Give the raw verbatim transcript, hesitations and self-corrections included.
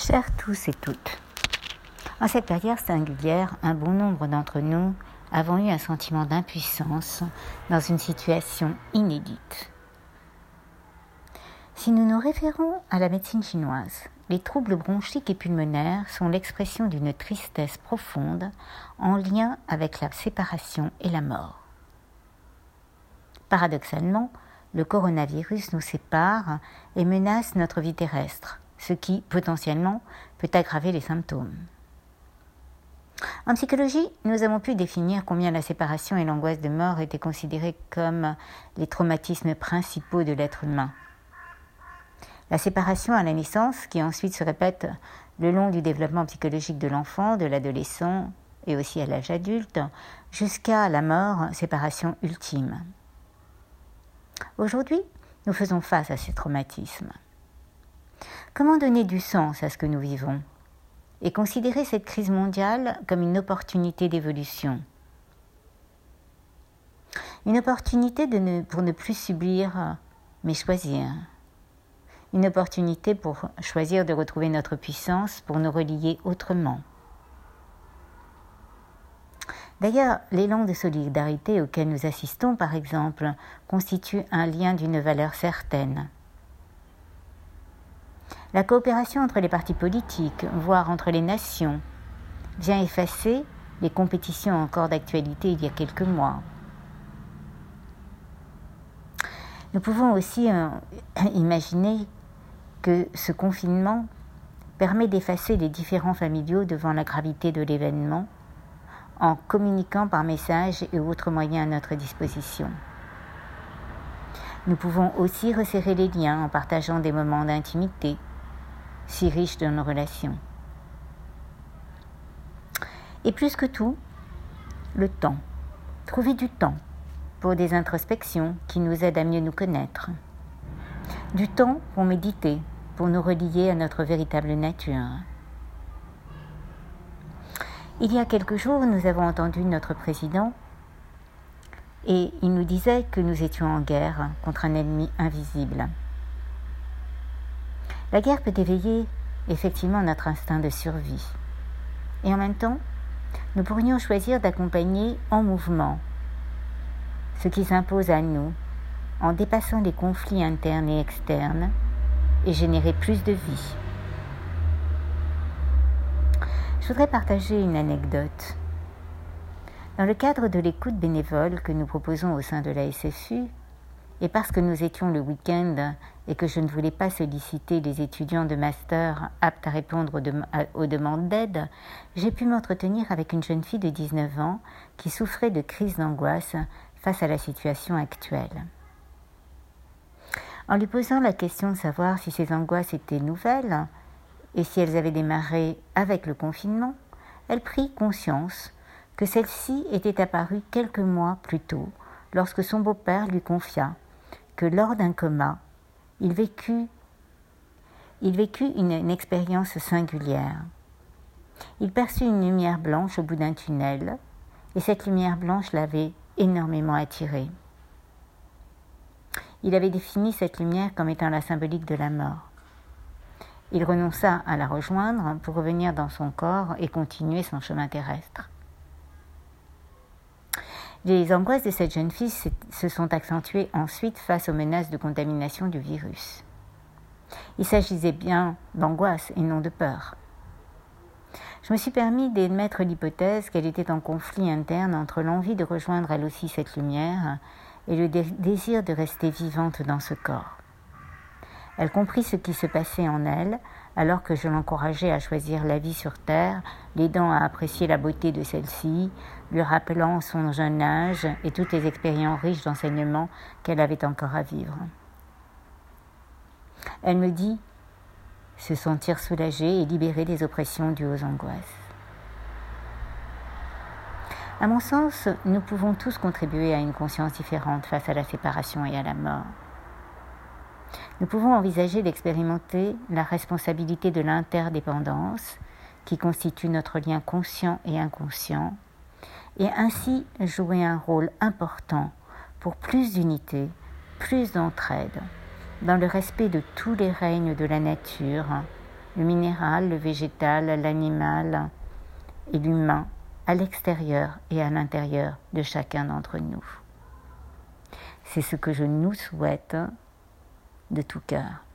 Chers tous et toutes, en cette période singulière, un bon nombre d'entre nous avons eu un sentiment d'impuissance dans une situation inédite. Si nous nous référons à la médecine chinoise, les troubles bronchiques et pulmonaires sont l'expression d'une tristesse profonde en lien avec la séparation et la mort. Paradoxalement, le coronavirus nous sépare et menace notre vie terrestre, ce qui, potentiellement, peut aggraver les symptômes. En psychologie, nous avons pu définir combien la séparation et l'angoisse de mort étaient considérées comme les traumatismes principaux de l'être humain. La séparation à la naissance, qui ensuite se répète le long du développement psychologique de l'enfant, de l'adolescent et aussi à l'âge adulte, jusqu'à la mort, séparation ultime. Aujourd'hui, nous faisons face à ces traumatismes. Comment donner du sens à ce que nous vivons et considérer cette crise mondiale comme une opportunité d'évolution? Une opportunité de ne, pour ne plus subir, mais choisir. Une opportunité pour choisir de retrouver notre puissance, pour nous relier autrement. D'ailleurs, l'élan de solidarité auquel nous assistons, par exemple, constitue un lien d'une valeur certaine. La coopération entre les partis politiques, voire entre les nations, vient effacer les compétitions encore d'actualité il y a quelques mois. Nous pouvons aussi euh, imaginer que ce confinement permet d'effacer les différends familiaux devant la gravité de l'événement, en communiquant par message et autres moyens à notre disposition. Nous pouvons aussi resserrer les liens en partageant des moments d'intimité, si riches dans nos relations. Et plus que tout, le temps. Trouver du temps pour des introspections qui nous aident à mieux nous connaître. Du temps pour méditer, pour nous relier à notre véritable nature. Il y a quelques jours, nous avons entendu notre président et il nous disait que nous étions en guerre contre un ennemi invisible. La guerre peut éveiller effectivement notre instinct de survie. Et en même temps, nous pourrions choisir d'accompagner en mouvement ce qui s'impose à nous en dépassant les conflits internes et externes et générer plus de vie. Je voudrais partager une anecdote. Dans le cadre de l'écoute bénévole que nous proposons au sein de la S F U, et parce que nous étions le week-end et que je ne voulais pas solliciter les étudiants de master aptes à répondre aux, dem- aux demandes d'aide, j'ai pu m'entretenir avec une jeune fille de dix-neuf ans qui souffrait de crises d'angoisse face à la situation actuelle. En lui posant la question de savoir si ces angoisses étaient nouvelles et si elles avaient démarré avec le confinement, elle prit conscience que celle-ci était apparue quelques mois plus tôt, lorsque son beau-père lui confia que lors d'un coma, il vécut, il vécut une, une expérience singulière. Il perçut une lumière blanche au bout d'un tunnel, et cette lumière blanche l'avait énormément attiré. Il avait défini cette lumière comme étant la symbolique de la mort. Il renonça à la rejoindre pour revenir dans son corps et continuer son chemin terrestre. Les angoisses de cette jeune fille se sont accentuées ensuite face aux menaces de contamination du virus. Il s'agissait bien d'angoisse et non de peur. Je me suis permis d'émettre l'hypothèse qu'elle était en conflit interne entre l'envie de rejoindre elle aussi cette lumière et le dé- désir de rester vivante dans ce corps. Elle comprit ce qui se passait en elle, alors que je l'encourageais à choisir la vie sur Terre, l'aidant à apprécier la beauté de celle-ci, lui rappelant son jeune âge et toutes les expériences riches d'enseignement qu'elle avait encore à vivre. Elle me dit se sentir soulagée et libérée des oppressions dues aux angoisses. À mon sens, nous pouvons tous contribuer à une conscience différente face à la séparation et à la mort. Nous pouvons envisager d'expérimenter la responsabilité de l'interdépendance qui constitue notre lien conscient et inconscient et ainsi jouer un rôle important pour plus d'unité, plus d'entraide, dans le respect de tous les règnes de la nature, le minéral, le végétal, l'animal et l'humain, à l'extérieur et à l'intérieur de chacun d'entre nous. C'est ce que je nous souhaite de tout cœur.